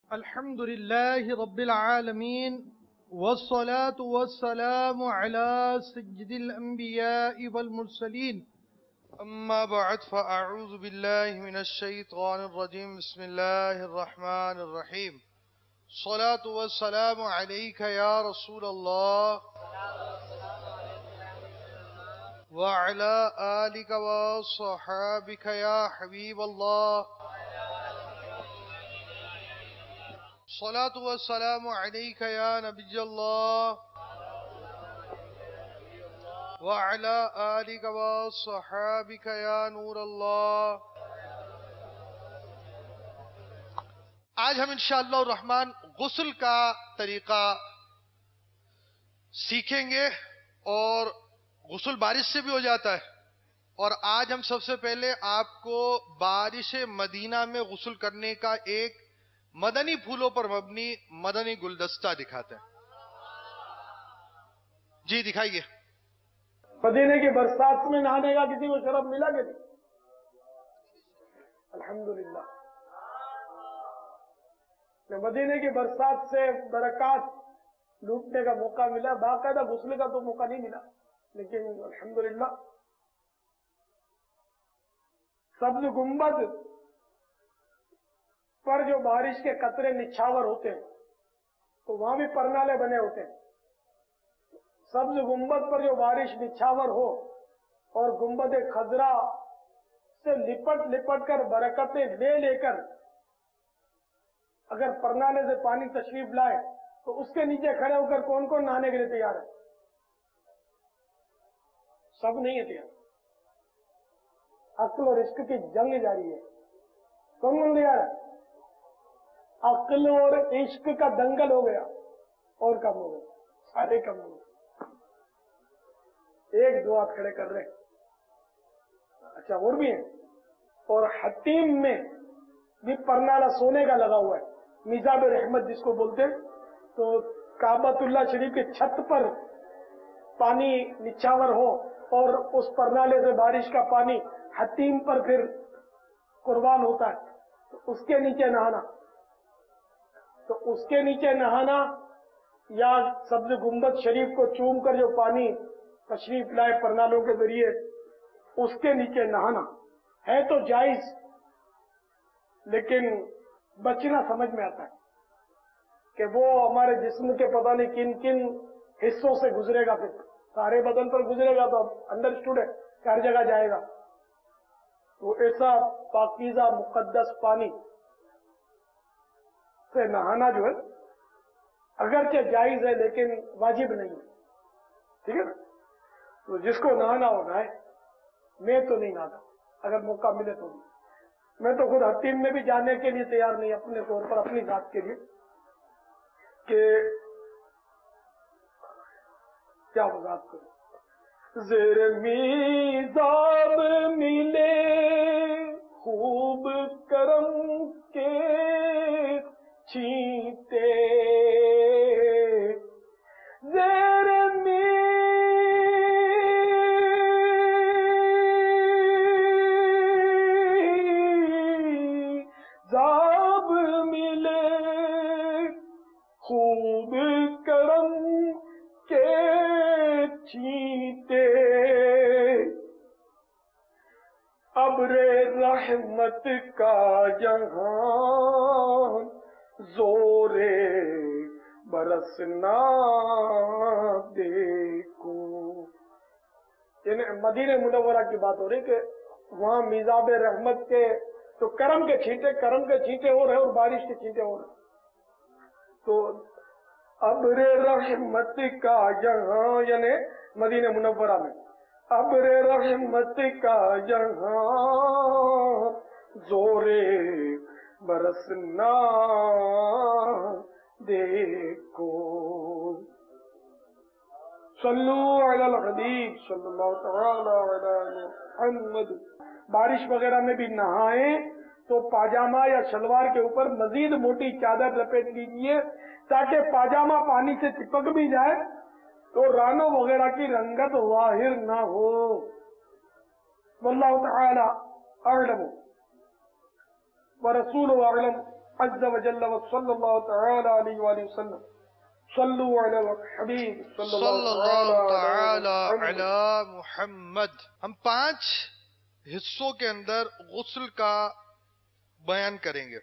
الحمد لله رب العالمين والصلاة والسلام على سيد الأنبياء والمرسلين أما بعد فأعوذ بالله من الشيطان الرجيم بسم الله الرحمن الرحيم الصلاة والسلام عليك يا رسول الله وعلى آلك وصحابك يا حبيب الله الصلاة والسلام عليك يا نبي الله وعلى آلك وصحابك يا نور الله. آج ہم انشاءاللہ الرحمن غسل کا طریقہ سیکھیں گے اور غسل بارش سے بھی ہو جاتا ہے. اور آج ہم سب سے پہلے آپ کو بارش مدینہ میں غسل کرنے کا ایک مدنی پھولوں پر مبنی مدنی گلدستہ دکھاتے ہیں. جی دکھائیے. مدینے کی برسات میں نہانے کا کسی کو شرف ملا کہ نہیں؟ الحمدللہ. مدینے کی برسات سے برکات لوٹنے کا موقع ملا. باقاعدہ غسل کا تو موقع نہیں ملا، لیکن الحمدللہ سبز گنبد پر جو بارش کے قطرے نچھاور ہوتے ہیں تو وہاں بھی پرنالے بنے ہوتے ہیں. سبز گنبد پر جو بارش نچھاور ہو اور گنبد خضرا سے لپٹ لپٹ کر برکتیں لے لے کر اگر پرنالے سے پانی تشریف لائے تو اس کے نیچے کھڑے ہو کر کون کون نہانے کے لیے تیار ہے؟ سب نہیں ہے تیار. عقل اور عشق کی جنگ جاری ہے. کون کون تیار ہے؟ عقل اور عشق کا دنگل ہو گیا اور کم ہو گیا، سارے کم ہو گئے. ایک دو ہاتھ کھڑے کر رہے ہیں. اچھا اور بھی ہیں. اور حتیم میں بھی پرنالا سونے کا لگا ہوا ہے، میزاب رحمت جس کو بولتے ہیں. تو کعبۃ اللہ شریف کی چھت پر پانی نچھاور ہو اور اس پرنالے سے بارش کا پانی حتیم پر پھر قربان ہوتا ہے تو اس کے نیچے نہانا. تو اس کے نیچے نہانا یا سبز گنبد شریف کو چوم کر جو پانی تشریف لائے پرنالوں کے ذریعے اس کے نیچے نہانا ہے تو جائز، لیکن بچنا سمجھ میں آتا ہے کہ وہ ہمارے جسم کے پتہ نہیں کن کن حصوں سے گزرے گا. پھر سارے بدن پر گزرے گا تو انڈرسٹوڈ ہے کہ ہر جگہ جائے گا. تو ایسا پاکیزہ مقدس پانی سے نہانا جو ہے اگرچہ جائز ہے لیکن واجب نہیں ہے. ٹھیک ہے نا؟ تو جس کو نہانا ہو نہائے. میں تو نہیں نہاتا، اگر موقع ملے تو بھی. میں تو خود حتیم میں بھی جانے کے لیے تیار نہیں اپنے طور پر، اپنی ذات کے لیے، کہ کیا وضاحت کروں. زیر میزاب ملے خوب کرم کے چھینٹے، زیر میزاب ملے خوب کرم کے چھینٹے، ابر رحمت کا جہاں زورے برسنا دیکھو. یعنی مدینہ منورہ کی بات ہو رہی کہ وہاں میزاب رحمت کے تو کرم کے چھینٹے ہو رہے اور بارش کے چھینٹے ہو رہے. تو ابر رحمت کا جہاں یعنی مدینہ منورہ میں ابر رحمت کا جہاں زورے برسنا دیکھو. صلو علی الحبیب صلی اللہ تعالی علی محمد. بارش وغیرہ میں بھی نہائیں تو پاجامہ یا شلوار کے اوپر مزید موٹی چادر لپیٹ لیجیے تاکہ پاجامہ پانی سے چپک بھی جائے تو رانوں وغیرہ کی رنگت ظاہر نہ ہو. واللہ تعالی اعلم ورسولہ اعلم. عز وجل وصلی اللہ تعالی علیہ وآلہ وسلم. صلو علی الحبیب صلی اللہ صلی تعالی اللہ علی تعالی محمد. علی محمد. ہم 5 حصوں کے اندر غسل کا بیان کریں گے.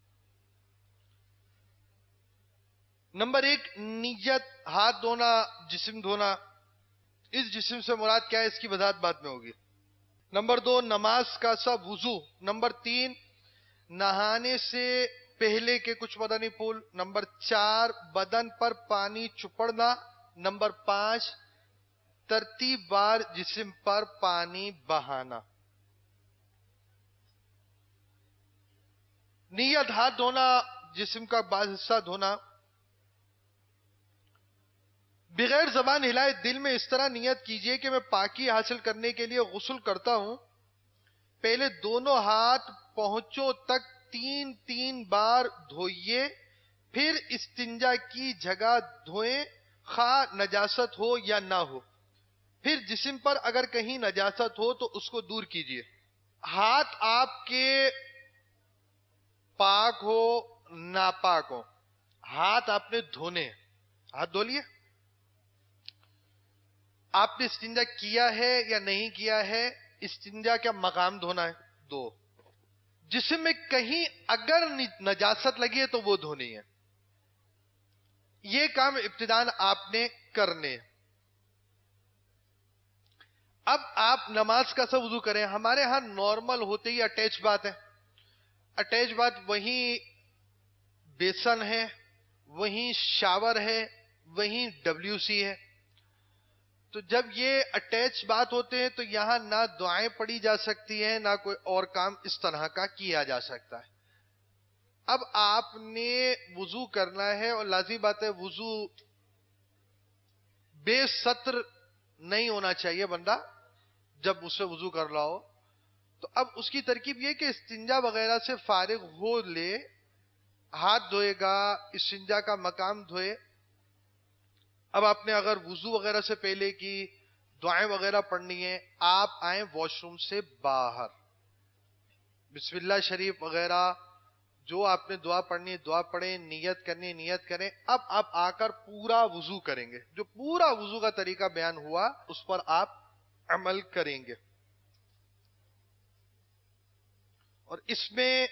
نمبر 1 نیت، ہاتھ دھونا، جسم دھونا. اس جسم سے مراد کیا ہے اس کی وضاحت بعد میں ہوگی. نمبر 2 نماز کا سب وضو. نمبر 3 نہانے سے پہلے کے کچھ مدنی پھول. نمبر 4 بدن پر پانی چپڑنا. نمبر 5 ترتیب بار جسم پر پانی بہانا. نیت ہاتھ دھونا، جسم کا بعض حصہ دھونا. بغیر زبان ہلائے دل میں اس طرح نیت کیجئے کہ میں پاکی حاصل کرنے کے لیے غسل کرتا ہوں. پہلے دونوں ہاتھ پہنچوں تک 3 بار دھوئیے، پھر استنجا کی جگہ دھوئیں، خواہ نجاست ہو یا نہ ہو. پھر جسم پر اگر کہیں نجاست ہو تو اس کو دور کیجئے. ہاتھ آپ کے پاک ہو ناپاک ہو، ہاتھ آپ نے دھونے. ہاتھ دھو لیے؟ آپ نے استنجا کیا ہے یا نہیں کیا ہے؟ استنجا کیا مقام دھونا ہے؟ 2 جسم میں کہیں اگر نجاست لگی ہے تو وہ دھونی ہے. یہ کام ابتداءً آپ نے کرنے. اب آپ نماز کا سا وضو کریں. ہمارے ہاں نارمل ہوتے ہی اٹیچ بات ہے. اٹیچ بات وہیں بیسن ہے، وہیں شاور ہے، وہیں WC ہے. تو جب یہ اٹیچ بات ہوتے ہیں تو یہاں نہ دعائیں پڑھی جا سکتی ہیں، نہ کوئی اور کام اس طرح کا کیا جا سکتا ہے. اب آپ نے وضو کرنا ہے اور لازمی بات ہے وضو بے سطر نہیں ہونا چاہیے بندہ جب اس سے وضو کر رہا ہو. تو اب اس کی ترکیب یہ کہ استنجا وغیرہ سے فارغ ہو لے، ہاتھ دھوئے گا، استنجا کا مقام دھوئے. اب آپ نے اگر وضو وغیرہ سے پہلے کی دعائیں وغیرہ پڑھنی ہے، آپ آئیں واش روم سے باہر، بسم اللہ شریف وغیرہ جو آپ نے دعا پڑھنی ہے دعا پڑھیں، نیت کرنی نیت کریں. اب آپ آ کر پورا وضو کریں گے. جو پورا وضو کا طریقہ بیان ہوا اس پر آپ عمل کریں گے. اور اس میں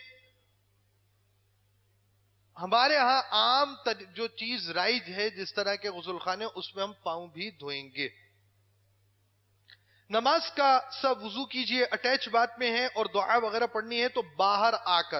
ہمارے ہاں عام جو چیز رائج ہے جس طرح کے غسل خانے، اس میں ہم پاؤں بھی دھوئیں گے. نماز کا سب وضو کیجئے، اٹیچ بات میں ہے اور دعا وغیرہ پڑھنی ہے تو باہر آ کر،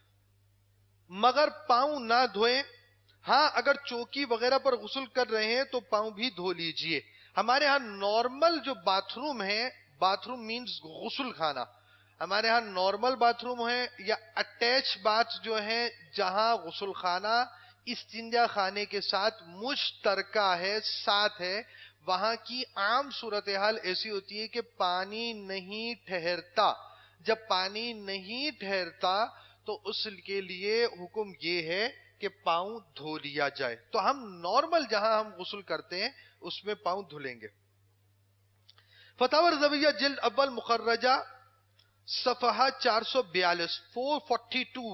مگر پاؤں نہ دھوئیں. ہاں اگر چوکی وغیرہ پر غسل کر رہے ہیں تو پاؤں بھی دھو لیجئے. ہمارے ہاں نارمل جو باتھ روم ہے، باتھ روم مینز غسل خانہ، ہمارے ہاں نارمل باتھ روم ہے یا اٹیچ باتھ جو ہے جہاں غسل خانہ استنجا خانے کے ساتھ مشترکہ ہے، ساتھ ہے، وہاں کی عام صورتحال ایسی ہوتی ہے کہ پانی نہیں ٹھہرتا. جب پانی نہیں ٹھہرتا تو اس کے لیے حکم یہ ہے کہ پاؤں دھو لیا جائے. تو ہم نارمل جہاں ہم غسل کرتے ہیں اس میں پاؤں دھلیں گے. فتاوی رضویہ جلد اول مخرجہ صفحہ 442 442.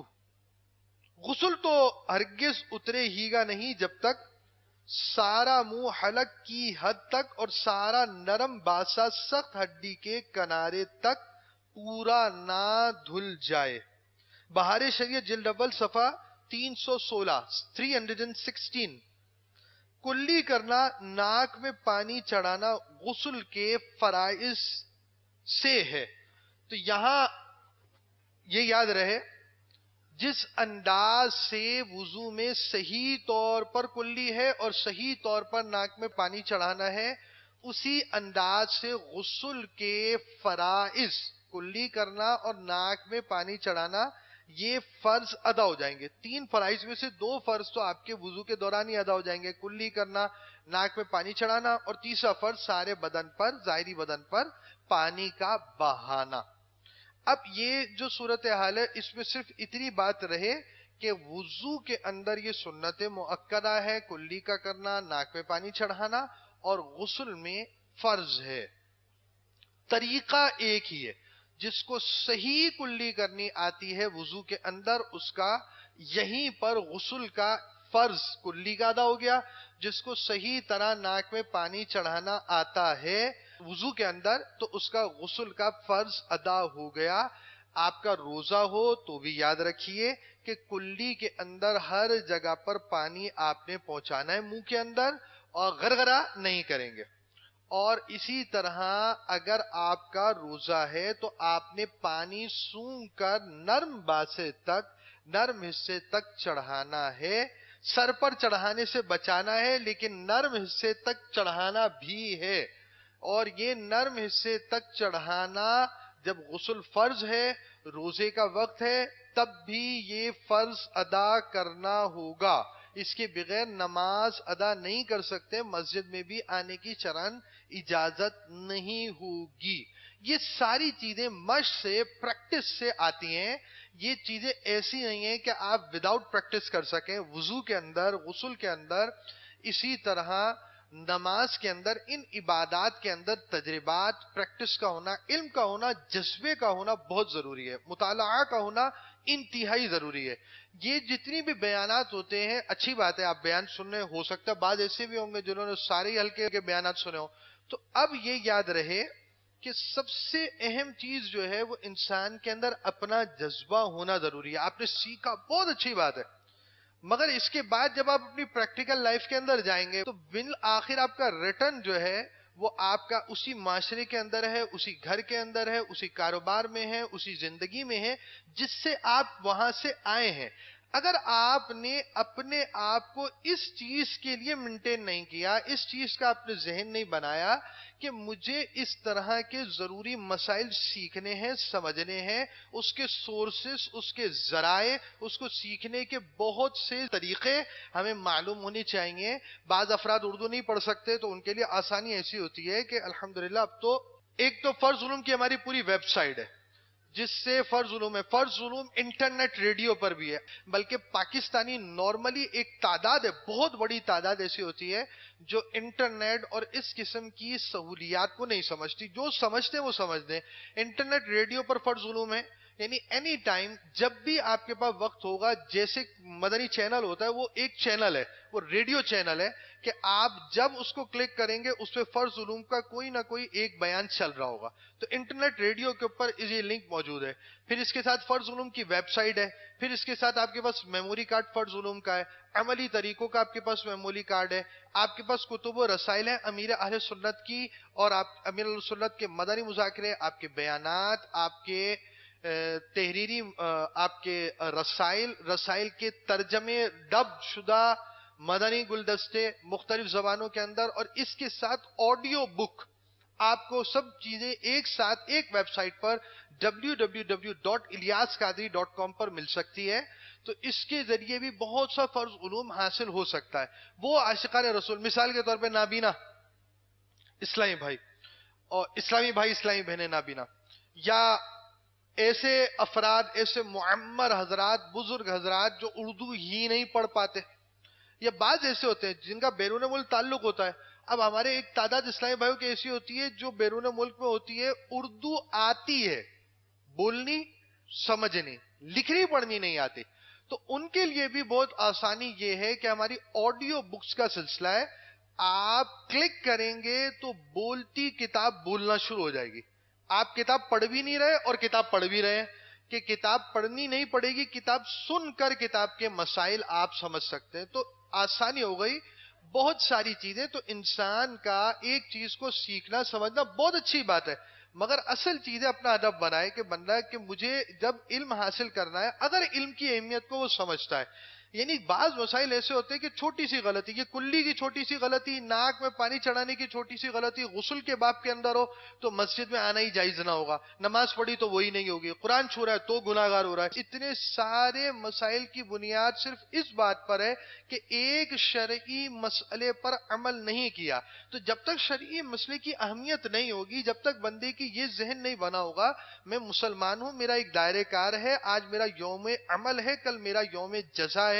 غسل تو ہرگز اترے ہی گا نہیں جب تک سارا منہ حلق کی حد تک اور سارا نرم باسا سخت ہڈی کے کنارے تک پورا نہ دھل جائے. بہار شریعت جلد اول صفحہ 316 316. کلی کرنا، ناک میں پانی چڑھانا غسل کے فرائض سے ہے. تو یہاں یہ یاد رہے، جس انداز سے وضو میں صحیح طور پر کلی ہے اور صحیح طور پر ناک میں پانی چڑھانا ہے، اسی انداز سے غسل کے فرائض کلی کرنا اور ناک میں پانی چڑھانا یہ فرض ادا ہو جائیں گے. 3 فرائض میں سے 2 فرض تو آپ کے وضو کے دوران ہی ادا ہو جائیں گے، کلی کرنا، ناک میں پانی چڑھانا، اور تیسرا فرض سارے بدن پر، ظاہری بدن پر پانی کا بہانا. اب یہ جو صورتحال ہے اس میں صرف اتنی بات رہے کہ وضو کے اندر یہ سنت مؤکدہ ہے، کلی کا کرنا، ناک میں پانی چڑھانا، اور غسل میں فرض ہے. طریقہ ایک ہی ہے. جس کو صحیح کلی کرنی آتی ہے وضو کے اندر، اس کا یہیں پر غسل کا فرض کلی کا ادا ہو گیا. جس کو صحیح طرح ناک میں پانی چڑھانا آتا ہے وضو کے اندر تو اس کا غسل کا فرض ادا ہو گیا. آپ کا روزہ ہو تو بھی یاد رکھیے کہ کلی کے اندر ہر جگہ پر پانی آپ نے پہنچانا ہے منہ کے اندر اور غرغرہ نہیں کریں گے. اور اسی طرح اگر آپ کا روزہ ہے تو آپ نے پانی سونگھ کر نرم باسے تک نرم حصے تک چڑھانا ہے. سر پر چڑھانے سے بچانا ہے لیکن نرم حصے تک چڑھانا بھی ہے. اور یہ نرم حصے تک چڑھانا جب غسل فرض ہے روزے کا وقت ہے تب بھی یہ فرض ادا کرنا ہوگا. اس کے بغیر نماز ادا نہیں کر سکتے. مسجد میں بھی آنے کی شرعاً اجازت نہیں ہوگی. یہ ساری چیزیں مشق سے پریکٹس سے آتی ہیں. یہ چیزیں ایسی نہیں ہیں کہ آپ وداؤٹ پریکٹس کر سکیں. وضو کے اندر غسل کے اندر اسی طرح نماز کے اندر ان عبادات کے اندر تجربات پریکٹس کا ہونا علم کا ہونا جذبے کا ہونا بہت ضروری ہے. مطالعہ کا ہونا انتہائی ضروری ہے. یہ جتنی بھی بیانات ہوتے ہیں اچھی بات ہے آپ بیان سننے ہو سکتا ہے بعض ایسے بھی ہوں گے جنہوں نے سارے ہلکے کے بیانات سنے ہوں. تو اب یہ یاد رہے کہ سب سے اہم چیز جو ہے وہ انسان کے اندر اپنا جذبہ ہونا ضروری ہے. آپ نے سیکھا بہت اچھی بات ہے مگر اس کے بعد جب آپ اپنی پریکٹیکل لائف کے اندر جائیں گے تو بالآخر آپ کا ریٹرن جو ہے وہ آپ کا اسی معاشرے کے اندر ہے اسی گھر کے اندر ہے اسی کاروبار میں ہے اسی زندگی میں ہے جس سے آپ وہاں سے آئے ہیں. اگر آپ نے اپنے آپ کو اس چیز کے لیے مینٹین نہیں کیا اس چیز کا آپ نے ذہن نہیں بنایا کہ مجھے اس طرح کے ضروری مسائل سیکھنے ہیں سمجھنے ہیں اس کے سورسز اس کے ذرائع اس کو سیکھنے کے بہت سے طریقے ہمیں معلوم ہونے چاہیے. بعض افراد اردو نہیں پڑھ سکتے تو ان کے لیے آسانی ایسی ہوتی ہے کہ الحمدللہ اب تو ایک تو فرض علوم کی ہماری پوری ویب سائٹ ہے جس سے فرض علوم ہے. فرض علوم انٹرنیٹ ریڈیو پر بھی ہے بلکہ پاکستانی نارملی ایک تعداد ہے بہت بڑی تعداد ایسی ہوتی ہے جو انٹرنیٹ اور اس قسم کی سہولیات کو نہیں سمجھتی. جو سمجھتے ہیں وہ سمجھتے ہیں. انٹرنیٹ ریڈیو پر فرض علوم ہے یعنی اینی ٹائم جب بھی آپ کے پاس وقت ہوگا جیسے مدنی چینل ہوتا ہے وہ ایک چینل ہے وہ ریڈیو چینل ہے کہ آپ جب اس کو کلک کریں گے اس پہ فرض علوم کا کوئی نہ کوئی ایک بیان چل رہا ہوگا. تو انٹرنیٹ ریڈیو کے اوپر یہ لنک موجود ہے. پھر اس کے ساتھ فرض علوم کی ویب سائٹ ہے. پھر اس کے ساتھ آپ کے پاس میموری کارڈ فرض علوم کا ہے. عملی طریقوں کا آپ کے پاس میموری کارڈ ہے. آپ کے پاس کتب و رسائل ہیں امیر اہل سنت کی اور آپ امیر اہل سنت کے مدنی مذاکرے آپ کے بیانات آپ کے تحریری آپ کے رسائل کے ترجمے ڈب شدہ مدنی گلدستے مختلف زبانوں کے اندر اور اس کے ساتھ آڈیو بک آپ کو سب چیزیں ایک ساتھ ایک ویب سائٹ پر www.ilyasqadri.com پر مل سکتی ہے. تو اس کے ذریعے بھی بہت سا فرض علوم حاصل ہو سکتا ہے. وہ عاشقان رسول مثال کے طور پہ نابینا اسلامی بھائی اور اسلامی بھائی اسلامی بہنیں نابینا یا ایسے افراد ایسے معمر حضرات بزرگ حضرات جو اردو ہی نہیں پڑھ پاتے یا بعض ایسے ہوتے ہیں جن کا بیرون ملک تعلق ہوتا ہے. اب ہمارے ایک تعداد اسلامی بھائیوں کی ایسی ہوتی ہے جو بیرون ملک میں ہوتی ہے اردو آتی ہے بولنی سمجھنی لکھنی پڑھنی نہیں آتی. تو ان کے لیے بھی بہت آسانی یہ ہے کہ ہماری آڈیو بکس کا سلسلہ ہے. آپ کلک کریں گے تو بولتی کتاب بولنا شروع ہو جائے گی. آپ کتاب پڑھ بھی نہیں رہے اور کتاب پڑھ بھی رہے ہیں کہ کتاب پڑھنی نہیں پڑے گی کتاب سن کر کتاب کے مسائل آپ سمجھ سکتے ہیں. تو آسانی ہو گئی بہت ساری چیزیں. تو انسان کا ایک چیز کو سیکھنا سمجھنا بہت اچھی بات ہے مگر اصل چیزیں اپنا ادب بنائے کہ بندہ کہ مجھے جب علم حاصل کرنا ہے اگر علم کی اہمیت کو وہ سمجھتا ہے. یعنی بعض مسائل ایسے ہوتے ہیں کہ چھوٹی سی غلطی یہ کلی کی چھوٹی سی غلطی ناک میں پانی چڑھانے کی چھوٹی سی غلطی غسل کے باب کے اندر ہو تو مسجد میں آنا ہی جائز نہ ہوگا. نماز پڑھی تو وہی نہیں ہوگی. قرآن چھو رہا ہے تو گناہگار ہو رہا ہے. اتنے سارے مسائل کی بنیاد صرف اس بات پر ہے کہ ایک شرعی مسئلے پر عمل نہیں کیا. تو جب تک شرعی مسئلے کی اہمیت نہیں ہوگی جب تک بندے کی یہ ذہن نہیں بنا ہوگا میں مسلمان ہوں میرا ایک دائرہ کار ہے آج میرا یوم عمل ہے کل میرا یوم جزا ہے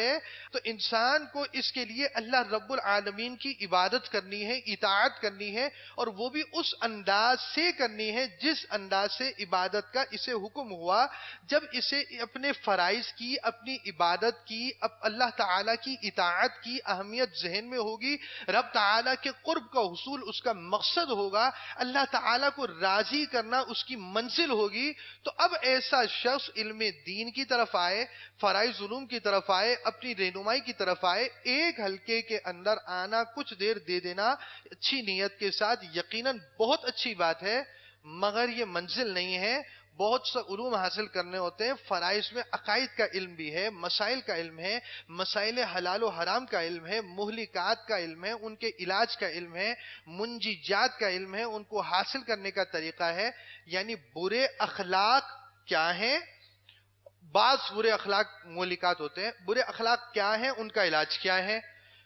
ہے تو انسان کو اس کے لیے اللہ رب العالمین کی عبادت کرنی ہے، اطاعت کرنی ہے، اور وہ بھی اس انداز سے کرنی ہے جس انداز سے عبادت کا اسے حکم ہوا. جب اسے اپنے فرائض کی، اپنی عبادت کی، اللہ تعالیٰ کی اطاعت کی اہمیت ذہن میں ہوگی، رب تعالیٰ کے قرب کا حصول اس کا مقصد ہوگا، اللہ تعالیٰ کو راضی کرنا اس کی منزل ہوگی، تو اب ایسا شخص علم دین کی طرف آئے، فرائض علوم کی طرف آئے، اپنی رہنمائی کی طرف آئے. ایک حلقے کے اندر آنا، کچھ دیر دے دینا اچھی نیت کے ساتھ یقیناً بہت اچھی بات ہے، مگر یہ منزل نہیں ہے. بہت سے علوم حاصل کرنے ہوتے ہیں. فرائض میں عقائد کا علم بھی ہے، مسائل کا علم ہے، مسائل حلال و حرام کا علم ہے، مہلکات کا علم ہے، ان کے علاج کا علم ہے، منجیات کا علم ہے، ان کو حاصل کرنے کا طریقہ ہے. یعنی برے اخلاق کیا ہیں، بعض برے اخلاق مہلکات ہوتے ہیں، برے اخلاق کیا ہیں، ان کا علاج کیا ہے،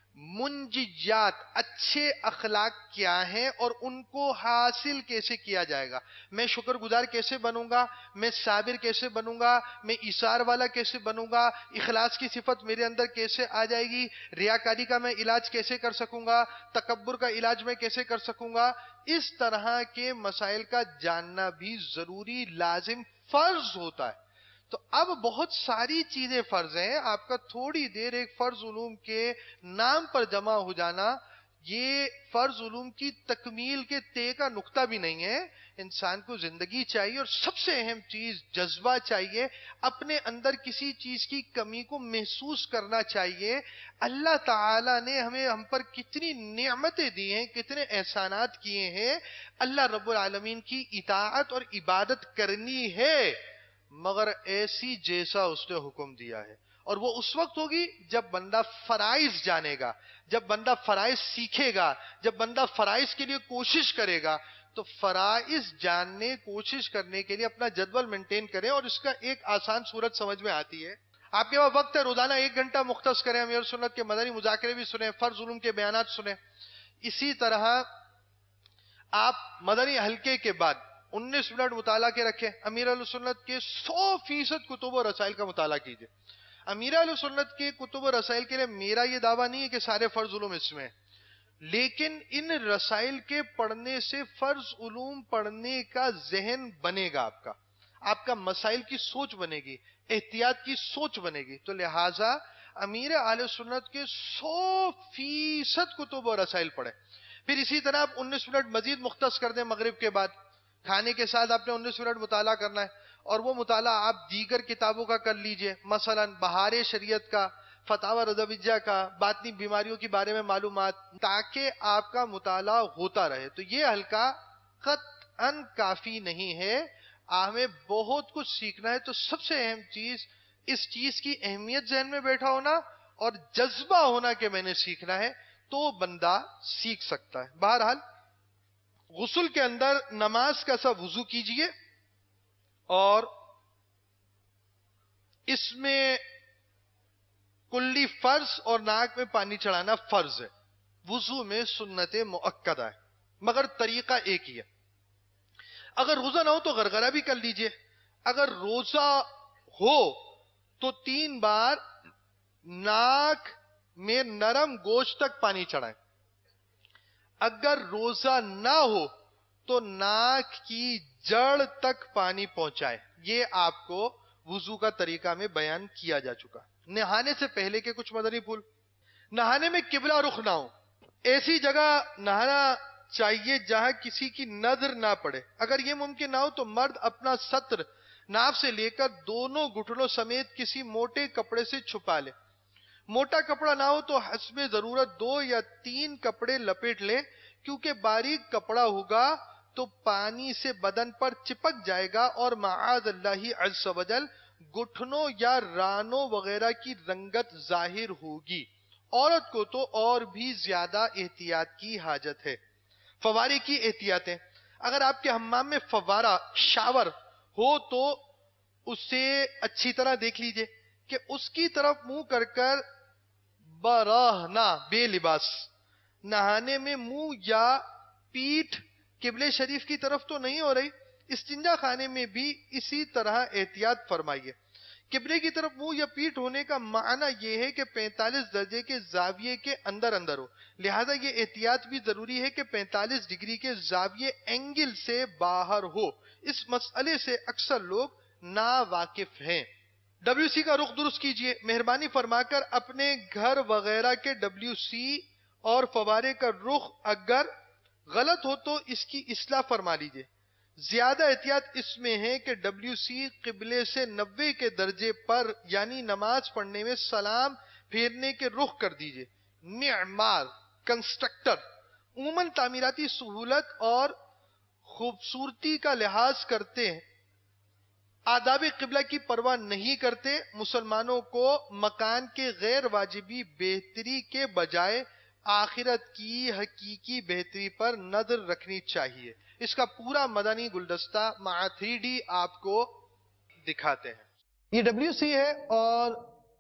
منجیات اچھے اخلاق کیا ہیں اور ان کو حاصل کیسے کیا جائے گا. میں شکر گزار کیسے بنوں گا، میں صابر کیسے بنوں گا، میں ایثار والا کیسے بنوں گا، اخلاص کی صفت میرے اندر کیسے آ جائے گی، ریاکاری کا میں علاج کیسے کر سکوں گا، تکبر کا علاج میں کیسے کر سکوں گا. اس طرح کے مسائل کا جاننا بھی ضروری، لازم، فرض ہوتا ہے. تو اب بہت ساری چیزیں فرض ہیں. آپ کا تھوڑی دیر ایک فرض علوم کے نام پر جمع ہو جانا یہ فرض علوم کی تکمیل کے طے کا نقطہ بھی نہیں ہے. انسان کو زندگی چاہیے، اور سب سے اہم چیز جذبہ چاہیے. اپنے اندر کسی چیز کی کمی کو محسوس کرنا چاہیے. اللہ تعالیٰ نے ہم پر کتنی نعمتیں دی ہیں، کتنے احسانات کیے ہیں. اللہ رب العالمین کی اطاعت اور عبادت کرنی ہے، مگر ایسی جیسا اس نے حکم دیا ہے. اور وہ اس وقت ہوگی جب بندہ فرائض جانے گا، جب بندہ فرائض سیکھے گا، جب بندہ فرائض کے لیے کوشش کرے گا. تو فرائض جاننے، کوشش کرنے کے لیے اپنا جدول مینٹین کریں، اور اس کا ایک آسان صورت سمجھ میں آتی ہے. آپ کے پاس وقت ہے، روزانہ 1 گھنٹہ مختص کریں، امیر سنت کے مدنی مذاکرے بھی سنیں، فرض علوم کے بیانات سنیں. اسی طرح آپ مدنی حلقے کے بعد 19 منٹ مطالعہ کے رکھیں. امیر علیہ سنت کے 100% کتب و رسائل کا مطالعہ کیجئے. امیر علیہ سنت کے کتب و رسائل کے لیے میرا یہ دعویٰ نہیں ہے کہ سارے فرض علوم اس میں، لیکن ان رسائل کے پڑھنے سے فرض علوم پڑھنے کا ذہن بنے گا، آپ کا مسائل کی سوچ بنے گی، احتیاط کی سوچ بنے گی. تو لہٰذا امیر علیہ سنت کے 100% کتب و رسائل پڑھیں. پھر اسی طرح آپ 19 منٹ مزید مختص کر دیں. مغرب کے بعد کھانے کے ساتھ آپ نے 19 منٹ مطالعہ کرنا ہے، اور وہ مطالعہ آپ دیگر کتابوں کا کر لیجئے، مثلا بہار شریعت کا، فتاوی رضویہ کا، باطنی بیماریوں کے بارے میں معلومات، تاکہ آپ کا مطالعہ ہوتا رہے. تو یہ حلقہ قطعاً کافی نہیں ہے، ہمیں بہت کچھ سیکھنا ہے. تو سب سے اہم چیز اس چیز کی اہمیت ذہن میں بیٹھا ہونا اور جذبہ ہونا کہ میں نے سیکھنا ہے، تو بندہ سیکھ سکتا ہے. بہرحال غسل کے اندر نماز کا سا وضو کیجئے، اور اس میں کلی فرض اور ناک میں پانی چڑھانا فرض ہے. وضو میں سنت مؤکدہ ہے، مگر طریقہ ایک ہی ہے. اگر روزہ نہ ہو تو غرغرہ بھی کر لیجئے. اگر روزہ ہو تو 3 بار ناک میں نرم گوشت تک پانی چڑھائیں. اگر روزہ نہ ہو تو ناک کی جڑ تک پانی پہنچائے. یہ آپ کو وضو کا طریقہ میں بیان کیا جا چکا. نہانے سے پہلے کے کچھ مدنی پھول. نہانے میں قبلہ رخ نہ ہو، ایسی جگہ نہانا چاہیے جہاں کسی کی نظر نہ پڑے. اگر یہ ممکن نہ ہو تو مرد اپنا ستر ناف سے لے کر دونوں گھٹنوں سمیت کسی موٹے کپڑے سے چھپا لے. موٹا کپڑا نہ ہو تو حسب ضرورت 2 یا 3 کپڑے لپیٹ لے، کیونکہ باریک کپڑا ہوگا تو پانی سے بدن پر چپک جائے گا اور معاذ اللہ عز و جل گھٹنوں یا رانوں وغیرہ کی رنگت ظاہر ہوگی. عورت کو تو اور بھی زیادہ احتیاط کی حاجت ہے. فوارے کی احتیاطیں. اگر آپ کے حمام میں فوارہ شاور ہو تو اسے اچھی طرح دیکھ لیجئے کہ اس کی طرف منہ کر کر براہنا بے لباس نہانے میں منہ یا پیٹھ قبلے شریف کی طرف تو نہیں ہو رہی. استنجا خانے میں بھی اسی طرح احتیاط فرمائیے. قبلے کی طرف منہ یا پیٹھ ہونے کا معنی یہ ہے کہ 45 درجے کے زاویے کے اندر اندر ہو. لہذا یہ احتیاط بھی ضروری ہے کہ 45 ڈگری کے زاویے اینگل سے باہر ہو. اس مسئلے سے اکثر لوگ نا واقف ہیں. WC کا رخ درست کیجئے. مہربانی فرما کر اپنے گھر وغیرہ کے WC اور فوارے کا رخ اگر غلط ہو تو اس کی اصلاح فرما لیجئے. زیادہ احتیاط اس میں ہے کہ WC قبلے سے 90 کے درجے پر یعنی نماز پڑھنے میں سلام پھیرنے کے رخ کر دیجئے. معمار کنسٹرکٹر عموماً تعمیراتی سہولت اور خوبصورتی کا لحاظ کرتے ہیں، آداب قبلہ کی پرواہ نہیں کرتے. مسلمانوں کو مکان کے غیر واجبی بہتری کے بجائے آخرت کی حقیقی بہتری پر نظر رکھنی چاہیے. اس کا پورا مدنی گلدستہ مع 3D آپ کو دکھاتے ہیں. یہ WC ہے اور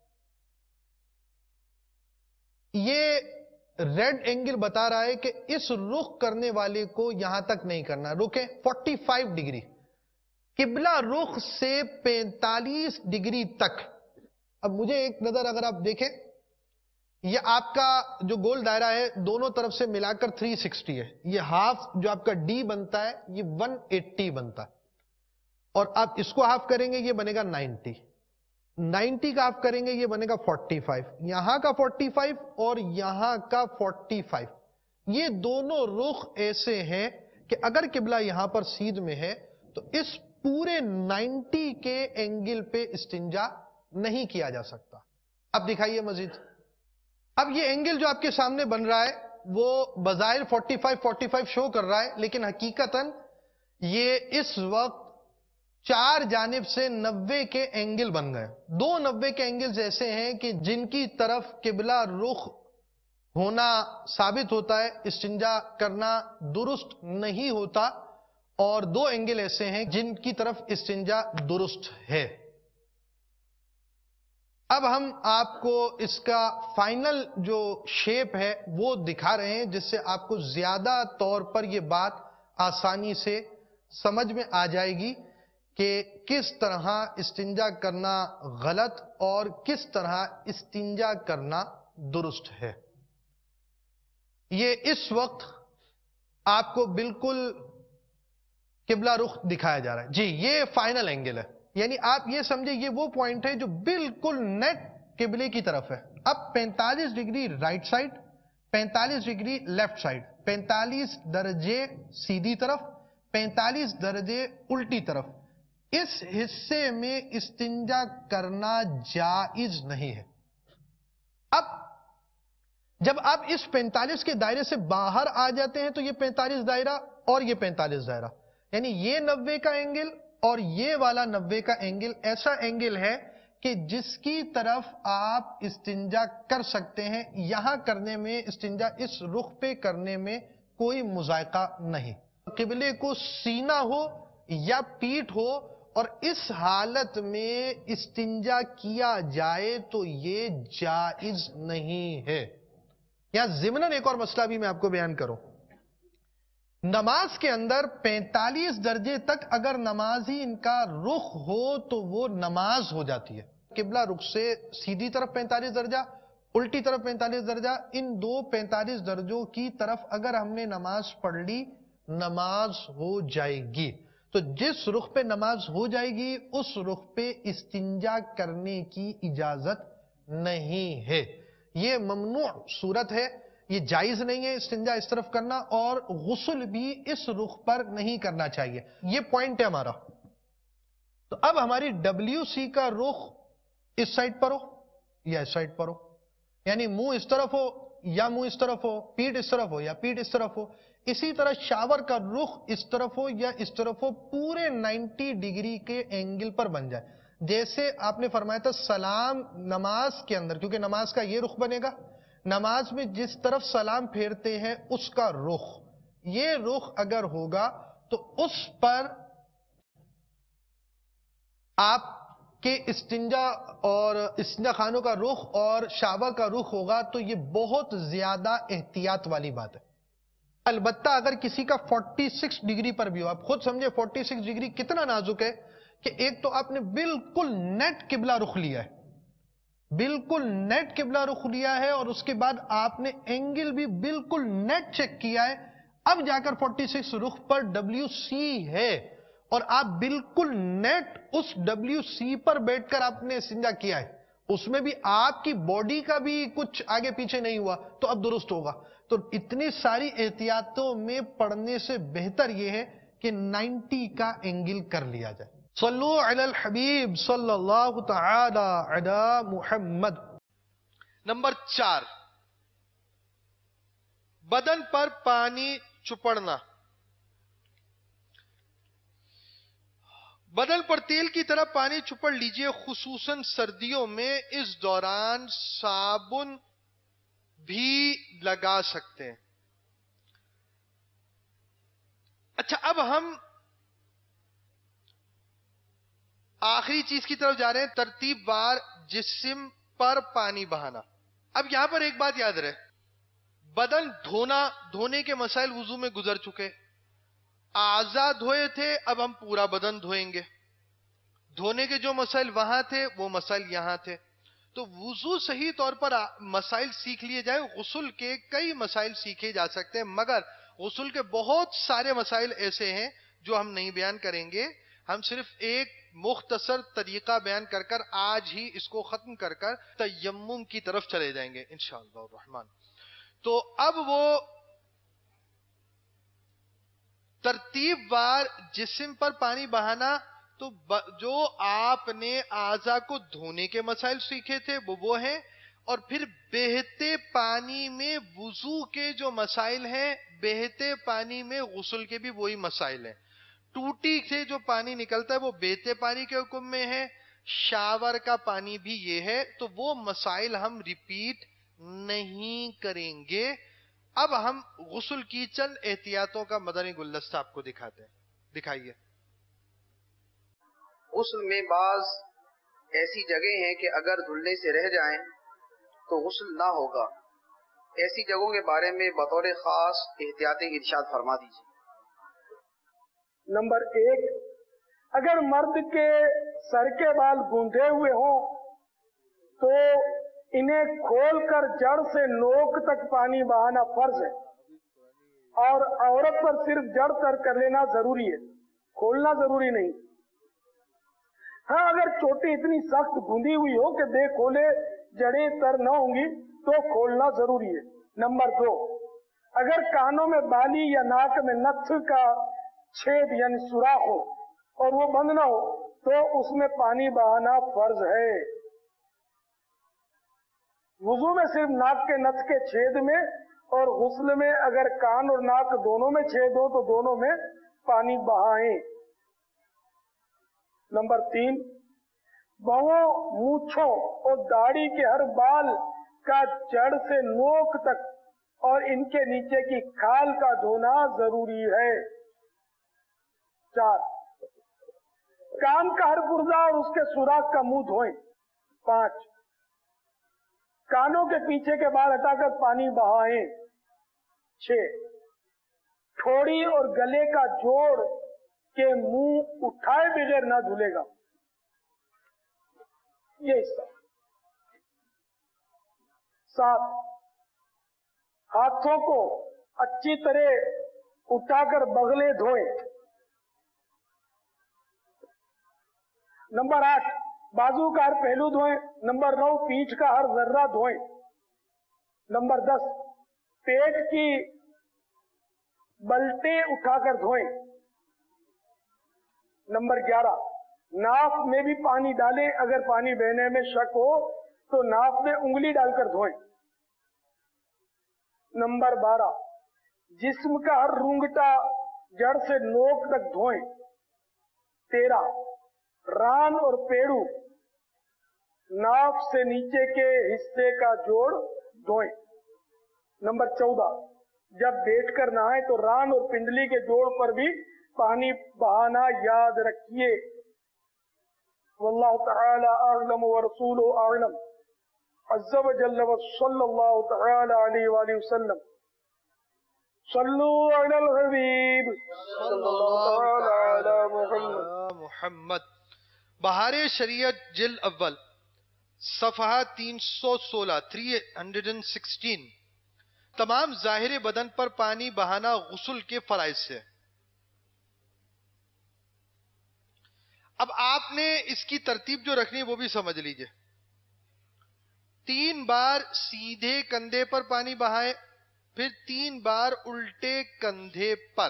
یہ ریڈ اینگل بتا رہا ہے کہ اس رخ کرنے والے کو یہاں تک نہیں کرنا. رکیں 45 ڈگری قبلہ رخ سے 45 ڈگری تک. اب مجھے ایک نظر اگر آپ دیکھیں، یہ آپ کا جو گول دائرہ ہے دونوں طرف سے ملا کر 360 ہے. یہ ہاف جو آپ کا D بنتا ہے یہ 180 بنتا ہے، اور آپ اس کو ہاف کریں گے یہ بنے گا 90 کا ہاف کریں گے یہ بنے گا 45. یہاں کا 45 اور یہاں کا 45، یہ دونوں رخ ایسے ہیں کہ اگر قبلہ یہاں پر سیدھ میں ہے تو اس پورے 90 کے اینگل پہ استنجا نہیں کیا جا سکتا. اب دکھائیے مزید. اب یہ اینگل جو آپ کے سامنے بن رہا ہے وہ بظاہر 45 شو کر رہا ہے، لیکن حقیقتاً یہ اس وقت 4 جانب سے 90 کے اینگل بن گئے. 2 90 کے اینگلز ایسے ہیں کہ جن کی طرف قبلہ رخ ہونا ثابت ہوتا ہے، استنجا کرنا درست نہیں ہوتا، اور 2 اینگل ایسے ہیں جن کی طرف استنجا درست ہے. اب ہم آپ کو اس کا فائنل جو شیپ ہے وہ دکھا رہے ہیں، جس سے آپ کو زیادہ طور پر یہ بات آسانی سے سمجھ میں آ جائے گی کہ کس طرح استنجا کرنا غلط اور کس طرح استنجا کرنا درست ہے. یہ اس وقت آپ کو بالکل قبلہ رخ دکھایا جا رہا ہے. جی یہ فائنل اینگل ہے، یعنی آپ یہ سمجھے یہ وہ پوائنٹ ہے جو بالکل نیٹ قبلے کی طرف ہے. اب 45 degree right side, 45 degree left side, 45 درجے سیدھی طرف، 45 درجے الٹی طرف. اس حصے میں استنجا کرنا جائز نہیں ہے. اب جب آپ اس 45 کے دائرے سے باہر آ جاتے ہیں تو یہ 45 دائرہ اور یہ 45 دائرہ، یعنی یہ 90 کا اینگل اور یہ والا 90 کا اینگل ایسا اینگل ہے کہ جس کی طرف آپ استنجا کر سکتے ہیں. یہاں کرنے میں استنجا اس رخ پہ کرنے میں کوئی مذائقہ نہیں. قبلے کو سینہ ہو یا پیٹھ ہو اور اس حالت میں استنجا کیا جائے تو یہ جائز نہیں ہے. یہاں ضمناً ایک اور مسئلہ بھی میں آپ کو بیان کروں. نماز کے اندر 45 درجے تک اگر نمازی ان کا رخ ہو تو وہ نماز ہو جاتی ہے. قبلہ رخ سے سیدھی طرف 45 درجہ، الٹی طرف 45 درجہ، ان دو 45 درجوں کی طرف اگر ہم نے نماز پڑھ لی نماز ہو جائے گی. تو جس رخ پہ نماز ہو جائے گی اس رخ پہ استنجا کرنے کی اجازت نہیں ہے. یہ ممنوع صورت ہے، یہ جائز نہیں ہے استنجا اس طرف کرنا، اور غسل بھی اس رخ پر نہیں کرنا چاہیے. یہ پوائنٹ ہے ہمارا. تو اب ہماری WC کا رخ اس سائڈ پر ہو یا اس سائڈ پر ہو، یعنی منہ اس طرف ہو یا منہ اس طرف ہو، پیٹھ اس طرف ہو یا پیٹھ اس طرف ہو. اسی طرح شاور کا رخ اس طرف ہو یا اس طرف ہو، پورے 90 ڈگری کے اینگل پر بن جائے. جیسے آپ نے فرمایا تھا سلام نماز کے اندر، کیونکہ نماز کا یہ رخ بنے گا، نماز میں جس طرف سلام پھیرتے ہیں اس کا رخ، یہ رخ اگر ہوگا تو اس پر آپ کے استنجا اور استنجا خانوں کا رخ اور شاور کا رخ ہوگا. تو یہ بہت زیادہ احتیاط والی بات ہے. البتہ اگر کسی کا 46 ڈگری پر بھی ہو، آپ خود سمجھے 46 ڈگری کتنا نازک ہے کہ ایک تو آپ نے بالکل نیٹ قبلہ رخ لیا ہے، بالکل نیٹ قبلہ رخ لیا ہے، اور اس کے بعد آپ نے اینگل بھی بالکل نیٹ چیک کیا ہے، اب جا کر 46 رخ پر WC ہے، اور آپ بالکل نیٹ اس WC پر بیٹھ کر آپ نے استنجا کیا ہے، اس میں بھی آپ کی باڈی کا بھی کچھ آگے پیچھے نہیں ہوا، تو اب درست ہوگا۔ تو اتنی ساری احتیاطوں میں پڑھنے سے بہتر یہ ہے کہ 90 کا اینگل کر لیا جائے۔ صلو علی الحبیب صلی اللہ تعالی علی محمد۔ نمبر 4، بدن پر پانی چپڑنا۔ بدن پر تیل کی طرح پانی چپڑ لیجئے، خصوصاً سردیوں میں، اس دوران صابن بھی لگا سکتے ہیں۔ اچھا، اب ہم آخری چیز کی طرف جا رہے ہیں، ترتیب وار جسم پر پانی بہانا۔ اب یہاں پر ایک بات یاد رہے، بدن دھونے کے مسائل وضو میں گزر چکے، اعضاء دھوئے تھے، اب ہم پورا بدن دھوئیں گے۔ دھونے کے جو مسائل وہاں تھے وہ مسائل یہاں تھے، تو وضو صحیح طور پر مسائل سیکھ لیے جائیں۔ غسل کے کئی مسائل سیکھے جا سکتے ہیں، مگر غسل کے بہت سارے مسائل ایسے ہیں جو ہم نہیں بیان کریں گے۔ ہم صرف ایک مختصر طریقہ بیان کر کر آج ہی اس کو ختم کر کر تیمم کی طرف چلے جائیں گے انشاءاللہ الرحمن۔ تو اب وہ ترتیب وار جسم پر پانی بہانا، تو جو آپ نے اعضاء کو دھونے کے مسائل سیکھے تھے وہ ہیں، اور پھر بہتے پانی میں وضو کے جو مسائل ہیں، بہتے پانی میں غسل کے بھی وہی مسائل ہیں۔ ٹوٹی سے جو پانی نکلتا ہے وہ بہتے پانی کے حکم میں ہے، شاور کا پانی بھی یہ ہے، تو وہ مسائل ہم ریپیٹ نہیں کریں گے۔ اب ہم غسل کی چند احتیاطوں کا مدنی گلدستہ آپ کو دکھاتے ہیں، دکھائیے۔ غسل میں بعض ایسی جگہیں ہیں کہ اگر دھلنے سے رہ جائیں تو غسل نہ ہوگا، ایسی جگہوں کے بارے میں بطور خاص احتیاطیں ارشاد فرما دیجیے۔ نمبر 1، اگر مرد کے سر کے بال گوندھے ہوئے ہوں تو انہیں کھول کر جڑ سے نوک تک پانی بہانا فرض ہے، اور عورت پر صرف جڑ تر کر لینا ضروری ہے، کھولنا ضروری نہیں۔ ہاں، اگر چوٹی اتنی سخت گوندھی ہوئی ہو کہ بے کھولے جڑیں تر نہ ہوں گی تو کھولنا ضروری ہے۔ نمبر 2، اگر کانوں میں بالی یا ناک میں نتھ کا چھید یعنی سوراخ ہو اور وہ بند نہ ہو تو اس میں پانی بہانا فرض ہے۔ وضو میں صرف ناک کے نتھ کے چھید میں، اور غسل میں اگر کان اور ناک دونوں میں چھید ہو تو دونوں میں پانی بہائیں۔ نمبر 3، بہوں، مونچھوں اور داڑھی کے ہر بال کا جڑ سے نوک تک اور ان کے نیچے کی کھال کا دھونا ضروری ہے۔ 4، کان کا ہر پرزہ اور اس کے سوراخ کا منہ دھوئیں۔ 5، کانوں کے پیچھے کے بال ہٹا کر پانی بہائیں۔ 6، ٹھوڑی اور گلے کا جوڑ کے منہ اٹھائے بغیر نہ دھلے گا، یہ حصہ۔ 7، ہاتھوں کو اچھی طرح اٹھا کر بغلیں دھوئیں۔ نمبر 8، بازو کا ہر پہلو دھوئیں۔ نمبر 9، پیٹھ کا ہر ذرہ دھوئیں۔ نمبر 10، پیٹ کی بلٹیں اٹھا کر دھوئیں۔ نمبر 11، ناف میں بھی پانی ڈالیں، اگر پانی بہنے میں شک ہو تو ناف میں انگلی ڈال کر دھوئیں۔ نمبر 12، جسم کا ہر رونگٹا جڑ سے نوک تک دھوئیں۔ 13، ران اور پیڑو، ناف سے نیچے کے حصے کا جوڑ دھوئیں۔ نمبر 14، جب بیٹھ کر نہائیں تو ران اور پنڈلی کے جوڑ پر بھی پانی بہانا یاد رکھیے۔ واللہ تعالی اعلم ورسولہ اعلم، عز و جل وصلی اللہ تعالی علیہ وآلہ وسلم۔ صلو علی الحبیب صلی اللہ تعالی علی محمد۔ محمد۔ بہار شریعت جلد اول صفحہ 316 316 تمام ظاہر بدن پر پانی بہانا غسل کے فرائض سے. اب آپ نے اس کی ترتیب جو رکھنی ہے وہ بھی سمجھ لیجئے. 3 بار سیدھے کندھے پر پانی بہائے, پھر 3 بار الٹے کندھے پر,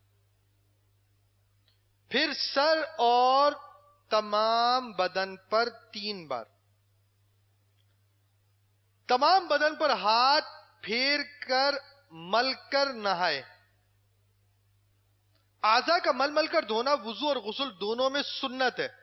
پھر سر اور تمام بدن پر 3 بار. تمام بدن پر ہاتھ پھیر کر مل کر نہائے. اعضاء کا مل کر دھونا وضو اور غسل دونوں میں سنت ہے.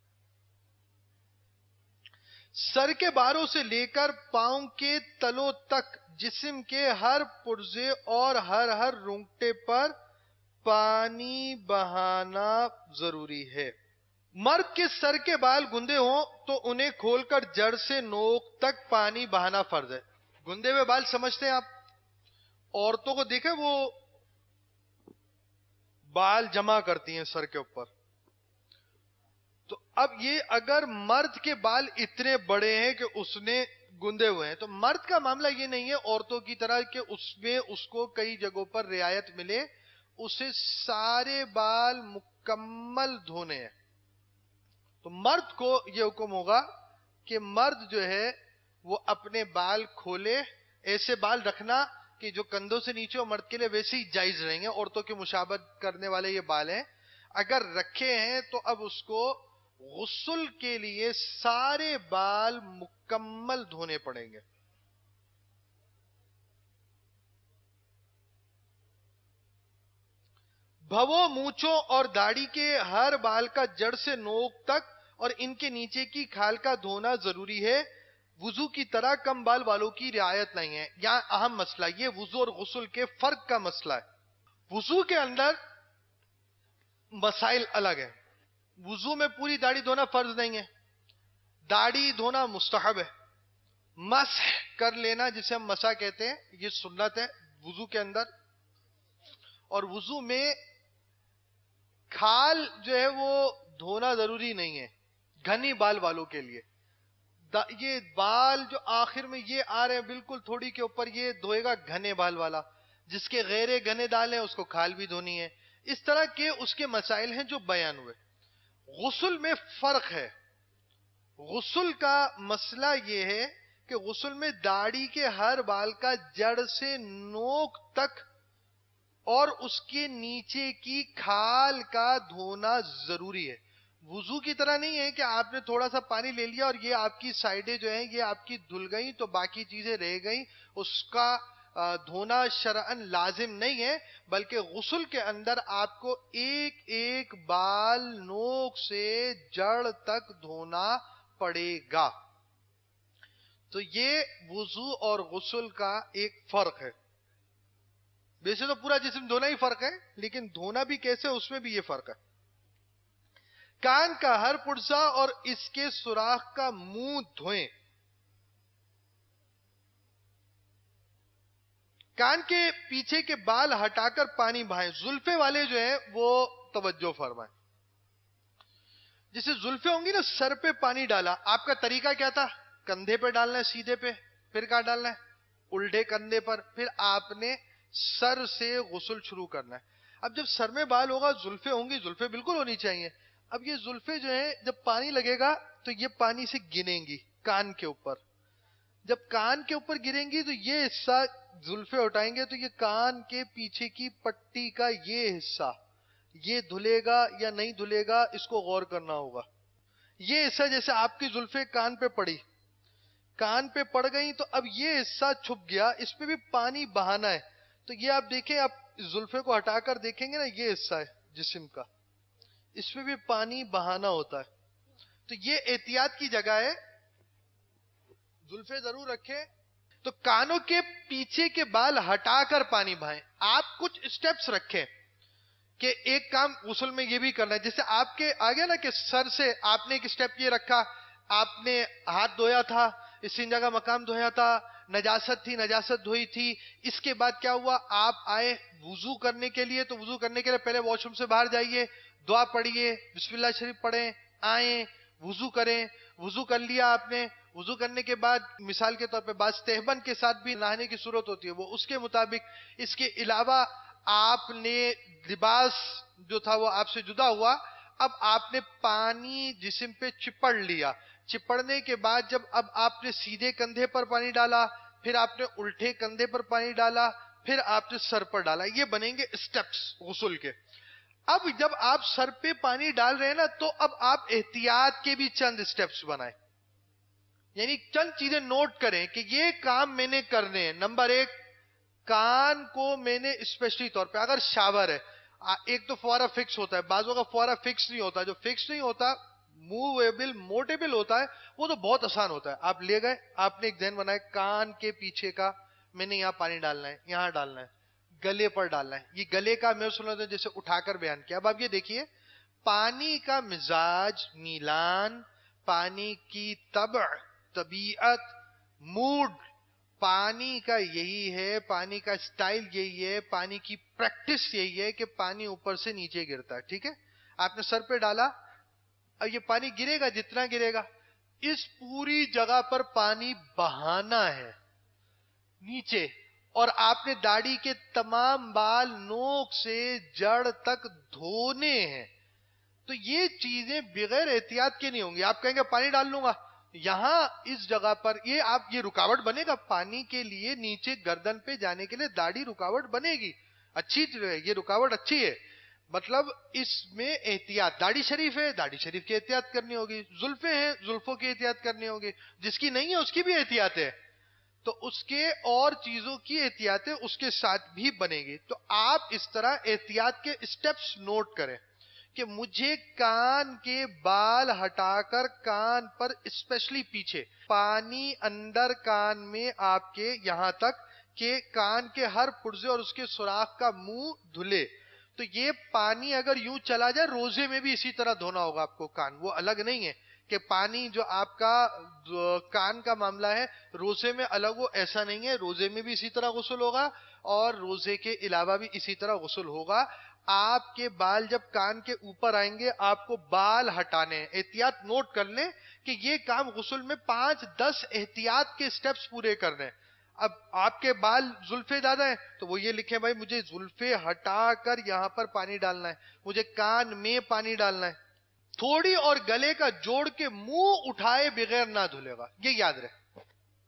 سر کے باروں سے لے کر پاؤں کے تلوں تک جسم کے ہر پرزے اور ہر رونگٹے پر پانی بہانا ضروری ہے. مرد کے سر کے بال گندے ہوں تو انہیں کھول کر جڑ سے نوک تک پانی بہانا فرض ہے. گندے ہوئے بال سمجھتے ہیں آپ؟ عورتوں کو دیکھیں وہ بال جمع کرتی ہیں سر کے اوپر. تو اب یہ اگر مرد کے بال اتنے بڑے ہیں کہ اس نے گندے ہوئے ہیں, تو مرد کا معاملہ یہ نہیں ہے عورتوں کی طرح کہ اس میں اس کو کئی جگہوں پر رعایت ملے, اسے سارے بال مکمل دھونے ہیں. تو مرد کو یہ حکم ہوگا کہ مرد جو ہے وہ اپنے بال کھولے, ایسے بال رکھنا کہ جو کندھوں سے نیچے ہو مرد کے لیے ویسے ہی جائز رہیں گے. عورتوں کی مشابہت کرنے والے یہ بال ہیں, اگر رکھے ہیں تو اب اس کو غسل کے لیے سارے بال مکمل دھونے پڑیں گے. بھووں, مونچھوں اور داڑھی کے ہر بال کا جڑ سے نوک تک اور ان کے نیچے کی کھال کا دھونا ضروری ہے. وضو کی طرح کم بال والوں کی رعایت نہیں ہے. یہاں اہم مسئلہ یہ وضو اور غسل کے فرق کا مسئلہ ہے. وضو کے اندر مسائل الگ ہیں. وضو میں پوری داڑھی دھونا فرض نہیں ہے, داڑھی دھونا مستحب ہے. مسح کر لینا جسے ہم مسح کہتے ہیں یہ سنت ہے وضو کے اندر. اور وضو میں کھال جو ہے وہ دھونا ضروری نہیں ہے گھنی بال والوں کے لیے. یہ بال جو آخر میں یہ آ رہے ہیں بالکل تھوڑی کے اوپر, یہ دھوئے گا گھنے بال والا. جس کے غیر گھنے دال ہیں اس کو کھال بھی دھونی ہے. اس طرح کے اس کے مسائل ہیں جو بیان ہوئے. غسل میں فرق ہے. غسل کا مسئلہ یہ ہے کہ غسل میں داڑھی کے ہر بال کا جڑ سے نوک تک اور اس کے نیچے کی کھال کا دھونا ضروری ہے. وضو کی طرح نہیں ہے کہ آپ نے تھوڑا سا پانی لے لیا اور یہ آپ کی سائڈیں جو ہیں یہ آپ کی دھل گئیں تو باقی چیزیں رہ گئیں, اس کا دھونا شرعن لازم نہیں ہے. بلکہ غسل کے اندر آپ کو ایک ایک بال نوک سے جڑ تک دھونا پڑے گا. تو یہ وضو اور غسل کا ایک فرق ہے. ویسے تو پورا جسم دھونا ہی فرق ہے, لیکن دھونا بھی کیسے اس میں بھی یہ فرق ہے. کان کا ہر پرزا اور اس کے سوراخ کا منہ دھوئیں. کان کے پیچھے کے بال ہٹا کر پانی بہائیں. زلفے والے جو ہیں وہ توجہ فرمائیں. جسے زلفے ہوں گی نا, سر پہ پانی ڈالا, آپ کا طریقہ کیا تھا؟ کندھے پہ ڈالنا ہے سیدھے پہ, پھر کہاں ڈالنا ہے؟ الٹے کندھے پر. پھر آپ نے سر سے غسل شروع کرنا ہے. اب جب سر میں بال ہوگا زلفے ہوں گی, زلفے بالکل ہونی چاہیے. اب یہ زلفے جو ہیں جب پانی لگے گا تو یہ پانی سے گریں گی کان کے اوپر. جب کان کے اوپر گریں گی تو یہ حصہ زلفے اٹھائیں گے تو یہ کان کے پیچھے کی پٹی کا یہ حصہ یہ دھلے گا یا نہیں دھلے گا, اس کو غور کرنا ہوگا. یہ حصہ جیسے آپ کی زلفے کان پہ پڑی, کان پہ پڑ گئی تو اب یہ حصہ چھپ گیا, اس پہ بھی پانی بہانا ہے. تو یہ آپ دیکھیں, آپ زلفے کو ہٹا کر دیکھیں گے نا, یہ حصہ ہے جسم کا, اس پہ بھی پانی بہانا ہوتا ہے. تو یہ احتیاط کی جگہ ہے, زلفے ضرور رکھیں. تو کانوں کے پیچھے کے بال ہٹا کر پانی بہائیں. آپ کچھ اسٹیپس رکھیں کہ ایک کام غسل میں یہ بھی کرنا ہے. جیسے آپ کے آگے نا کہ سر سے آپ نے ایک اسٹیپ یہ رکھا, آپ نے ہاتھ دھویا تھا, استنجا کا مقام دھویا تھا, نجاست تھی نجاست دھوئی تھی. اس کے بعد کیا ہوا, آپ آئے وضو کرنے کے لیے. تو وضو کرنے کے لیے پہلے واش روم سے باہر جائیے, دعا پڑھیے, بسم اللہ شریف پڑھیں, آئیں, وضو کریں, وضو کر لیا آپ نے, وضو کرنے کے بعد مثال کے طور پہ بعض تہبند کے ساتھ بھی نہانے کی صورت ہوتی ہے, وہ اس کے مطابق. اس کے علاوہ آپ نے لباس جو تھا وہ آپ سے جدا ہوا, اب آپ نے پانی جسم پہ چپڑ لیا, چپڑنے کے بعد جب اب آپ نے سیدھے کندھے پر پانی ڈالا, پھر آپ نے الٹے کندھے پر پانی ڈالا, پھر آپ نے سر پر ڈالا, یہ بنیں گے اسٹیپس غسل کے. اب جب آپ سر پہ پانی ڈال رہے ہیں نا, تو اب آپ احتیاط کے بھی چند اسٹیپس بنائیں, یعنی چند چیزیں نوٹ کریں کہ یہ کام میں نے کرنے ہیں. نمبر 1, کان کو میں نے اسپیشلی طور پہ, اگر شاور ہے, ایک تو فوارہ فکس ہوتا ہے, بعضوں کا فوارہ فکس نہیں ہوتا, جو فکس نہیں ہوتا موویبل موٹیبل ہوتا ہے وہ تو بہت آسان ہوتا ہے. آپ لے گئے, آپ نے ایک ذہن بنایا کان کے پیچھے کا میں نے یہاں پانی ڈالنا ہے, یہاں ڈالنا ہے, گلے پر ڈالنا ہے. یہ گلے کا میں سنا تھا جیسے اٹھا کر بیان کیا. اب آپ یہ دیکھیے, پانی کا مزاج, میلان, پانی کی طبع, طبیعت, موڈ, پانی کا یہی ہے, پانی کا سٹائل یہی ہے, پانی کی پریکٹس یہی ہے کہ پانی اوپر سے نیچے گرتا ہے. ٹھیک ہے, آپ نے سر پہ ڈالا, اب یہ پانی گرے گا جتنا گرے گا, اس پوری جگہ پر پانی بہانا ہے نیچے, اور آپ نے داڑھی کے تمام بال نوک سے جڑ تک دھونے ہیں. تو یہ چیزیں بغیر احتیاط کے نہیں ہوں گی. آپ کہیں گے پانی ڈال لوں گا یہاں اس جگہ پر, یہ رکاوٹ بنے گا پانی کے لیے, نیچے گردن پہ جانے کے لیے داڑھی رکاوٹ بنے گی, اچھی یہ رکاوٹ اچھی ہے, مطلب اس میں احتیاط. داڑھی شریف ہے, داڑھی شریف کی احتیاط کرنی ہوگی, زلفیں ہیں, زلفوں کی احتیاط کرنی ہوگی, جس کی نہیں ہے اس کی بھی احتیاط ہے, تو اس کے اور چیزوں کی احتیاطیں اس کے ساتھ بھی بنے گی. تو آپ اس طرح احتیاط کے اسٹیپس نوٹ کریں کہ مجھے کان کے بال ہٹا کر کان پر اسپیشلی پیچھے پانی اندر کان میں آپ کے یہاں تک کہ کان کے ہر پرزے اور اس کے سوراخ کا منہ دھلے. تو یہ پانی اگر یوں چلا جائے, روزے میں بھی اسی طرح دھونا ہوگا آپ کو کان, وہ الگ نہیں ہے کہ پانی جو آپ کا کان کا معاملہ ہے روزے میں الگ ہو, ایسا نہیں ہے. روزے میں بھی اسی طرح غسل ہوگا اور روزے کے علاوہ بھی اسی طرح غسل ہوگا. آپ کے بال جب کان کے اوپر آئیں گے آپ کو بال ہٹانے ہیں. احتیاط نوٹ کر لیں کہ یہ کام غسل میں 5-10 احتیاط کے سٹیپس پورے کرنے ہیں. اب آپ کے بال زلفے زیادہ ہیں تو وہ یہ لکھیں بھائی مجھے زلفے ہٹا کر یہاں پر پانی ڈالنا ہے, مجھے کان میں پانی ڈالنا ہے. تھوڑی اور گلے کا جوڑ کے منہ اٹھائے بغیر نہ دھلے گا, یہ یاد رہے.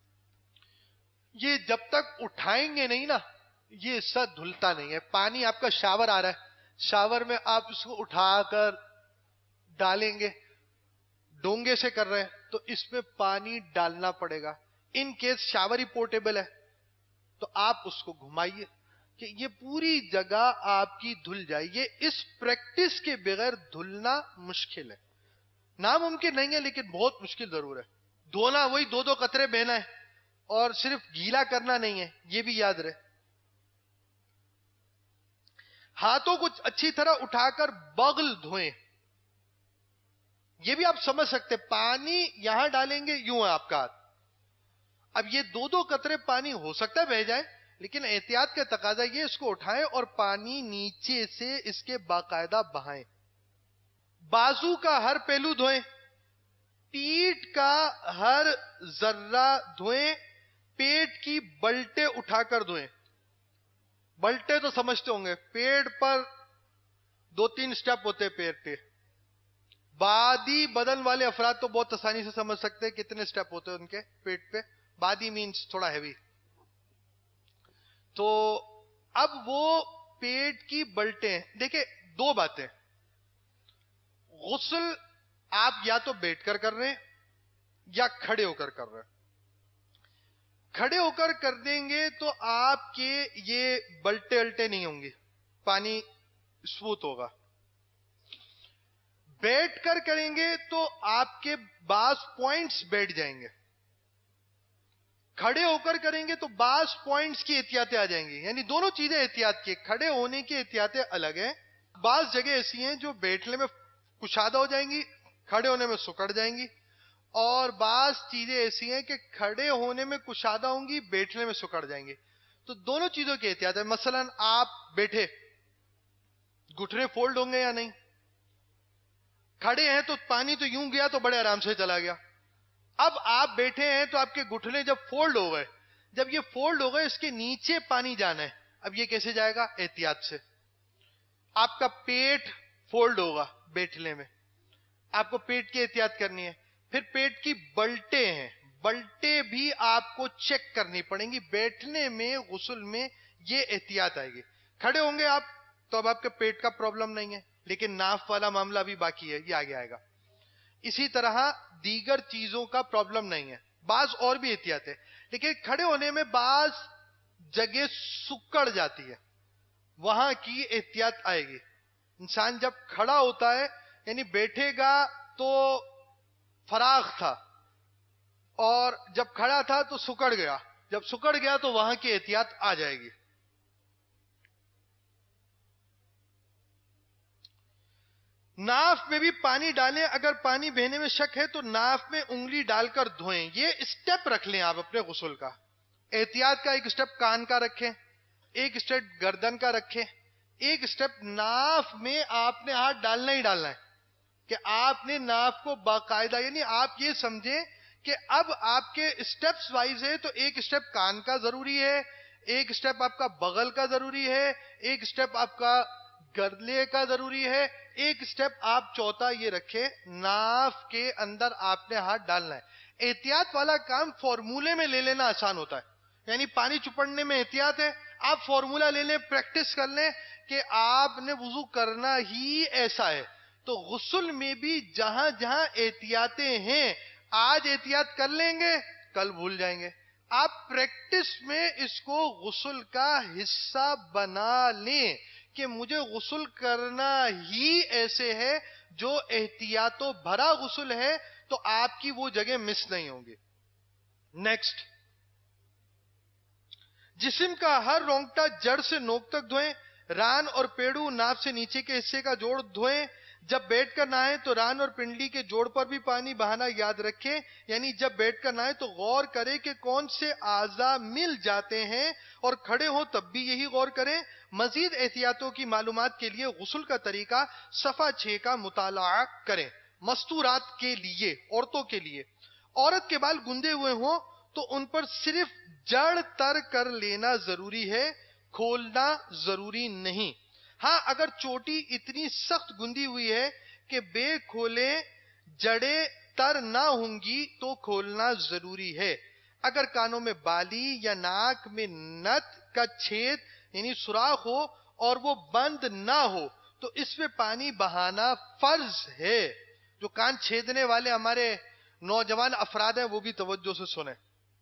یہ جب تک اٹھائیں گے نہیں نا یہ سب دھلتا نہیں ہے. پانی آپ کا شاور آ رہا ہے, شاور میں آپ اس کو اٹھا کر ڈالیں گے, ڈونگے سے کر رہے ہیں تو اس میں پانی ڈالنا پڑے گا. ان کیس شاور ہی پورٹیبل ہے تو آپ اس کو گھمائیے کہ یہ پوری جگہ آپ کی دھل جائے. یہ اس پریکٹس کے بغیر دھلنا مشکل ہے, ناممکن نہیں ہے لیکن بہت مشکل ضرور ہے. دھونا وہی 2-2 قطرے بہنا ہے اور صرف گیلا کرنا نہیں ہے, یہ بھی یاد رہے. ہاتھوں کو اچھی طرح اٹھا کر بغل دھوئیں, یہ بھی آپ سمجھ سکتے, پانی یہاں ڈالیں گے یوں ہے آپ کا ہاتھ. اب یہ 2-2 قطرے پانی ہو سکتا ہے بہ جائے, لیکن احتیاط کا تقاضا یہ, اس کو اٹھائیں اور پانی نیچے سے اس کے باقاعدہ بہائیں. بازو کا ہر پہلو دھوئیں, پیٹ کا ہر ذرہ دھوئیں, پیٹ کی بلٹے اٹھا کر دھوئیں. بلٹے تو سمجھتے ہوں گے, پیٹ پر 2-3 سٹیپ ہوتے ہیں پیٹ کے. بادی بدن والے افراد تو بہت آسانی سے سمجھ سکتے ہیں کتنے سٹیپ ہوتے ہیں ان کے پیٹ پہ. بادی مینز تھوڑا ہیوی. تو اب وہ پیٹ کی بلٹیں دیکھیں, 2 باتیں, غسل آپ یا تو بیٹھ کر کر رہے ہیں یا کھڑے ہو کر رہے ہیں. کھڑے ہو کر کر دیں گے تو آپ کے یہ بلٹے الٹے نہیں ہوں گی, پانی اسموتھ ہوگا. بیٹھ کر کریں گے تو آپ کے بعض پوائنٹس بیٹھ جائیں گے. کھڑے ہو کر کریں گے تو بعض پوائنٹس کی احتیاطیں آ جائیں گی. یعنی دونوں چیزیں احتیاط کی, کھڑے ہونے کی احتیاطیں الگ ہیں. بعض جگہ ایسی ہیں جو بیٹھنے میں کشادہ ہو جائیں گی, کھڑے ہونے میں سکڑ جائیں گی, اور بعض چیزیں ایسی ہیں کہ کھڑے ہونے میں کشادہ ہوں گی, بیٹھنے میں سکڑ جائیں گی. تو دونوں چیزوں کی احتیاط ہے. مثلا آپ بیٹھے, گھٹنے فولڈ ہوں گے یا نہیں, کھڑے ہیں تو پانی تو یوں گیا تو بڑے آرام سے چلا گیا. اب آپ بیٹھے ہیں تو آپ کے گھٹنے جب فولڈ ہو گئے, جب یہ فولڈ ہو گئے اس کے نیچے پانی جانا ہے. اب یہ کیسے جائے گا؟ احتیاط سے. آپ کا پیٹ فولڈ ہوگا بیٹھنے میں, آپ کو پیٹ کی احتیاط کرنی ہے. پھر پیٹ کی بلٹے ہیں, بلٹے بھی آپ کو چیک کرنی پڑیں گی. بیٹھنے میں غسل میں یہ احتیاط آئے گی. کھڑے ہوں گے آپ تو اب آپ کے پیٹ کا پرابلم نہیں ہے, لیکن ناف والا معاملہ بھی باقی ہے, یہ آگے آئے گا. اسی طرح دیگر چیزوں کا پرابلم نہیں ہے, بعض اور بھی احتیاط ہے, لیکن کھڑے ہونے میں بعض جگہ سکڑ جاتی ہے, وہاں کی احتیاط آئے گی. انسان جب کھڑا ہوتا ہے یعنی بیٹھے گا تو فراغ تھا, اور جب کھڑا تھا تو سکڑ گیا, جب سکڑ گیا تو وہاں کی احتیاط آ جائے گی. ناف میں بھی پانی ڈالیں, اگر پانی بہنے میں شک ہے تو ناف میں انگلی ڈال کر دھوئیں. یہ اسٹیپ رکھ لیں آپ اپنے غسل کا. احتیاط کا ایک اسٹیپ کان کا رکھیں, ایک اسٹیپ گردن کا رکھیں, ایک اسٹیپ ناف میں آپ نے ہاتھ ڈالنا ہی ڈالنا ہے, کہ آپ نے ناف کو باقاعدہ, یعنی آپ یہ سمجھیں کہ اب آپ کے اسٹیپس وائز ہے, تو ایک اسٹیپ کان کا ضروری ہے, ایک اسٹیپ آپ کا بغل کا ضروری ہے, ایک اسٹیپ آپ کا گردلے کا ضروری ہے, ایک اسٹیپ آپ چوتھا یہ رکھے ناف کے اندر آپ نے ہاتھ ڈالنا ہے. احتیاط والا کام فارمولے میں لے لینا آسان ہوتا ہے, یعنی پانی چپڑنے میں احتیاط ہے, آپ فارمولا لے لیں, پریکٹس کر لیں کہ آپ نے وضو کرنا ہی ایسا ہے. تو غسل میں بھی جہاں جہاں احتیاطیں ہیں, آج احتیاط کر لیں گے کل بھول جائیں گے. آپ پریکٹس میں اس کو غسل کا حصہ بنا لیں کہ مجھے غسل کرنا ہی ایسے ہے, جو احتیاطوں بھرا غسل ہے, تو آپ کی وہ جگہ مس نہیں ہوں گی. نیکسٹ, جسم کا ہر رونگٹا جڑ سے نوک تک دھوئیں. ران اور پیڑو ناف سے نیچے کے حصے کا جوڑ دھوئیں. جب بیٹھ کر نہائیں تو ران اور پنڈلی کے جوڑ پر بھی پانی بہانا یاد رکھیں, یعنی جب بیٹھ کر نہائیں تو غور کریں کہ کون سے اعضاء مل جاتے ہیں, اور کھڑے ہوں تب بھی یہی غور کریں. مزید احتیاطوں کی معلومات کے لیے غسل کا طریقہ صفحہ 6 کا مطالعہ کریں. مستورات کے لیے, عورتوں کے لیے, عورت کے بال گندے ہوئے ہوں تو ان پر صرف جڑ تر کر لینا ضروری ہے, کھولنا ضروری نہیں. ہاں اگر چوٹی اتنی سخت گندی ہوئی ہے کہ بے کھولے جڑیں تر نہ ہوں گی تو کھولنا ضروری ہے. اگر کانوں میں بالی یا ناک میں نت کا چھید یعنی سوراخ ہو اور وہ بند نہ ہو تو اس میں پانی بہانا فرض ہے. جو کان چھیدنے والے ہمارے نوجوان افراد ہیں وہ بھی توجہ سے سنیں.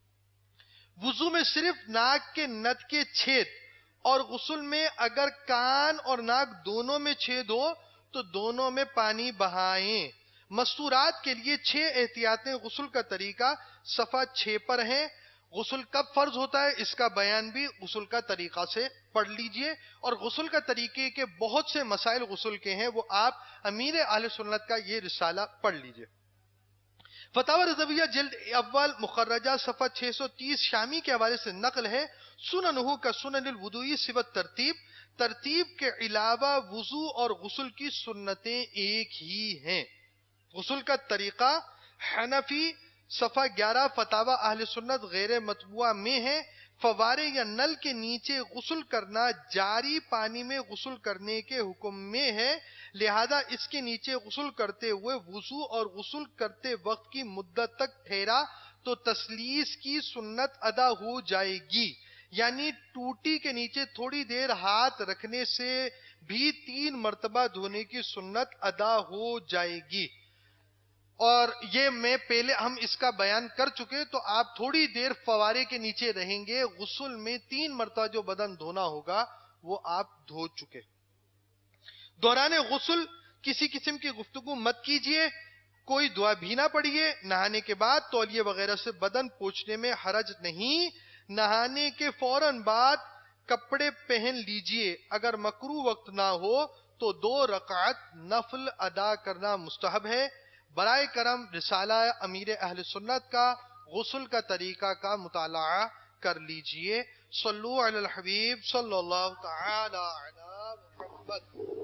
وضو میں صرف ناک کے نت کے چھید, اور غسل میں اگر کان اور ناک دونوں میں چھید ہو تو دونوں میں پانی بہائیں. مستورات کے لیے 6 احتیاطیں غسل کا طریقہ صفحہ 6 پر ہیں. غسل کب فرض ہوتا ہے اس کا بیان بھی غسل کا طریقہ سے پڑھ لیجئے, اور غسل کا طریقے کے بہت سے مسائل غسل کے ہیں, وہ آپ امیر اہل سنت کا یہ رسالہ پڑھ لیجئے. فتاوی رضویہ جلد اول مخرجہ صفحہ 630 شامی کے حوالے سے نقل ہے. سننہ کا سنن الوضوئی صفت ترتیب, ترتیب کے علاوہ وضو اور غسل کی سنتیں ایک ہی ہیں. غسل کا طریقہ حنفی صفحہ 11 فتاوی اہل سنت غیر مطبوعہ میں ہے. فوارے یا نل کے نیچے غسل کرنا جاری پانی میں غسل کرنے کے حکم میں ہے, لہذا اس کے نیچے غسل کرتے ہوئے وضو اور غسل کرتے وقت کی مدت تک ٹھہرا تو تسلیس کی سنت ادا ہو جائے گی, یعنی ٹوٹی کے نیچے تھوڑی دیر ہاتھ رکھنے سے بھی 3 مرتبہ دھونے کی سنت ادا ہو جائے گی. اور یہ میں پہلے ہم اس کا بیان کر چکے, تو آپ تھوڑی دیر فوارے کے نیچے رہیں گے, غسل میں 3 مرتبہ جو بدن دھونا ہوگا وہ آپ دھو چکے. دوران غسل کسی قسم کی گفتگو مت کیجیے, کوئی دعا بھی نہ پڑھیے. نہانے کے بعد تولیے وغیرہ سے بدن پوچھنے میں حرج نہیں. نہانے کے فوراً بعد کپڑے پہن لیجئے. اگر مکروہ وقت نہ ہو تو 2 رکعت نفل ادا کرنا مستحب ہے. برائے کرم رسالہ امیر اہل سنت کا غسل کا طریقہ کا مطالعہ کر لیجئے. صلو علی الحبیب صلی اللہ تعالی علی محمد.